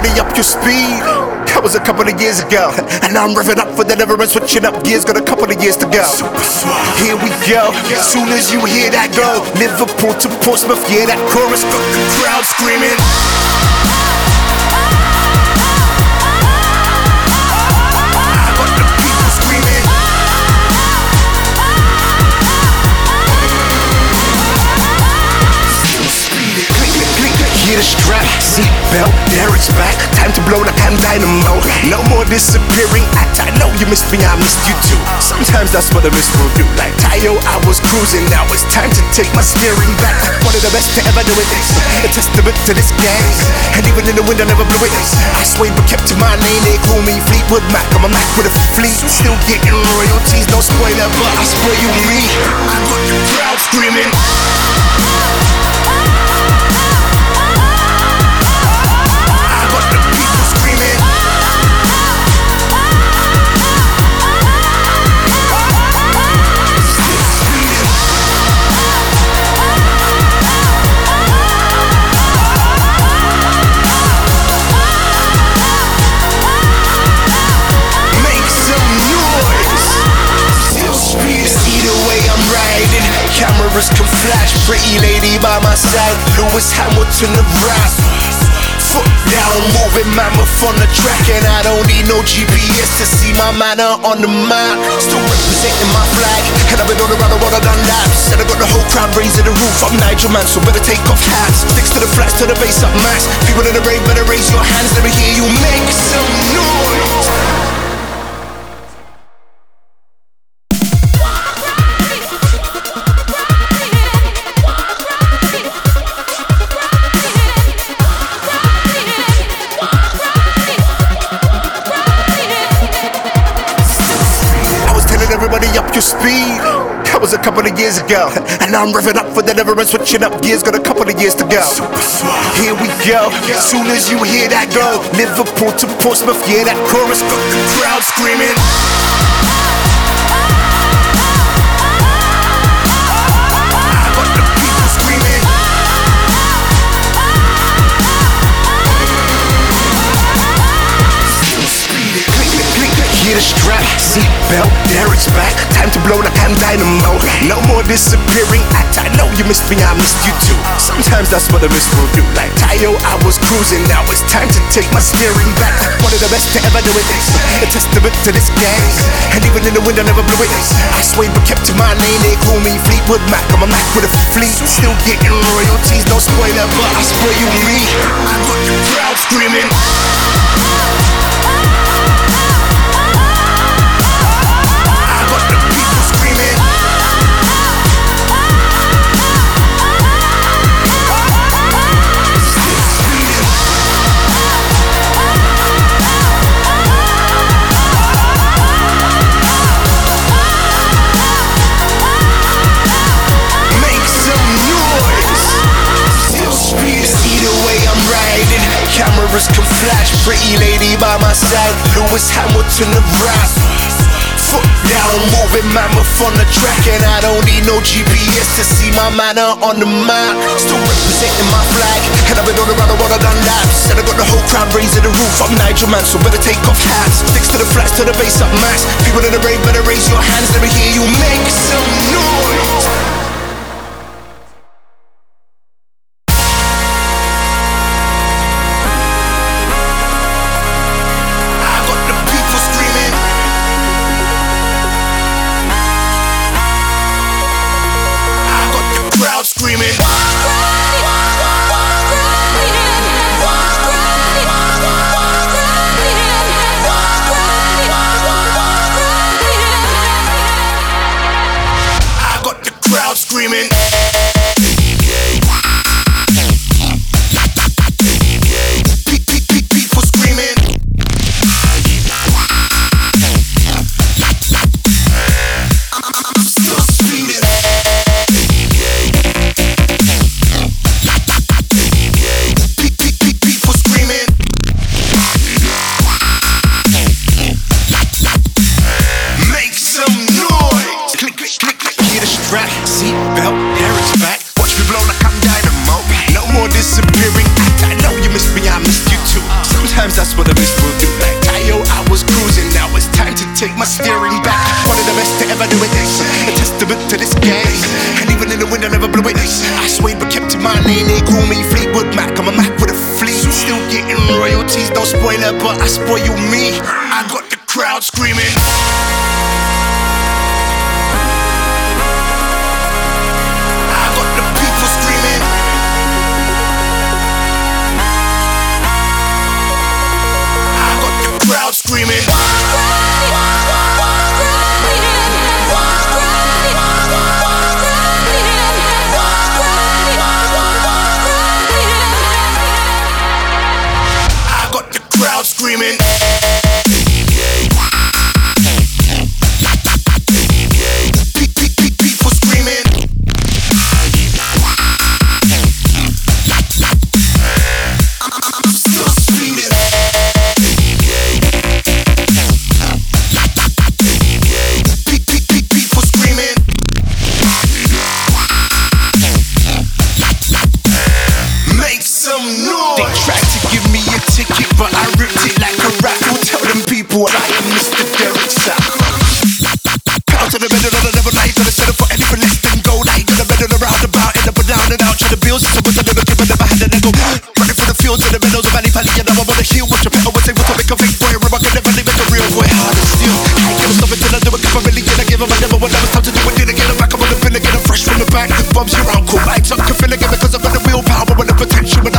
everybody up your speed. That was a couple of years ago, and now I'm revving up for the never end, switching up gears, got a couple of years to go. Here we go, soon as you hear that go, Liverpool to Portsmouth, yeah, that chorus got the crowd screaming. Hear the strap, seatbelt, there it's back. Time to blow like I'm dynamo. No more disappearing act. I know you missed me, I missed you too. Sometimes that's what a miss will do. Like Tayo, I was cruising, now it's time to take my steering back. One of the best to ever do it. A testament to this game. And even in the wind I never blew it. I swayed but kept to my lane. They call me Fleetwood Mac. I'm a Mac with a fleet. Still getting royalties, no spoiler, but I spoil you me. I got the crowd screaming. Cameras can flash, pretty lady by my side, Lewis Hamilton of rap. Foot down, moving mammoth on the track, and I don't need no GPS to see my manner on the map. Still representing my flag, and I've been all around the world, I've done laps. And I got the whole crowd raising the roof. I'm Nigel Man, so better take off hats. Sticks to the flats, to the bass up max. People in the rave, better raise your hands, let me hear you make some noise. Everybody up your speed. That was a couple of years ago, and now I'm revving up for the never end, switching up gears, got a couple of years to go. Here we go, soon as you hear that go, Liverpool to Portsmouth, yeah, that chorus got the crowd screaming. Hear the strap, seatbelt, there it's back. Time to blow like I'm dynamo. No more disappearing act. I know you missed me, I missed you too. Sometimes that's what a miss will do. Like Tayo, I was cruising, now it's time to take my steering back. One of the best to ever do it. A testament to this game. And even in the wind I never blew it. I swayed but kept to my lane. They call me Fleetwood Mac. I'm a Mac with a fleet. Still getting royalties, no spoiler, but I spoil you me. I got the crowd screaming. Cameras can flash, pretty lady by my side, Lewis Hamilton of rap. Foot down, moving mammoth on the track, and I don't need no GPS to see my manner on the map. Still representing my flag, and I've been all around the world, I've done laps. And I got the whole crowd raising the roof. I'm Nigel Man, so better take off hats. Sticks to the flats, to the bass up max. People in the rave, better raise your hands, let me hear you make some noise. Screaming. I got the crowd Sometimes that's what a miss will do. Like Tayo, I was cruising, now it's time to take my steering back. One of the best to ever do it. A testament to this game. And even in the wind I never blew it. I swayed but kept in my lane. They call me Fleetwood Mac. I'm a Mac with a fleet. Still getting royalties, no spoiler, but I spoil me. I got the crowd screaming. Crowd screaming. I got the crowd screaming. People screaming. I'm still screaming. They tried to give me a ticket, but I ripped it like a raffle. Tell them people I am Mr. Derek Sapp. Pound to the middle of the level, now you gotta settle for anything less than gold. Now you gotta medal around about, end up and down and out. Try to build since I was a little kid, but never had an ego. Running through the fields of the meadows of Valley Pally, and now I'm on the hill. What you better was able to make a fake boy, remember I could never make a real boy. Hard as steel. I ain't gonna stop until I do it, cause I really get I give them. I never want never stop to do it, then again I'm back, I'm on the bill again, I'm fresh from the back. Bob's your uncle, I took a fill again because I've got the willpower and the potential.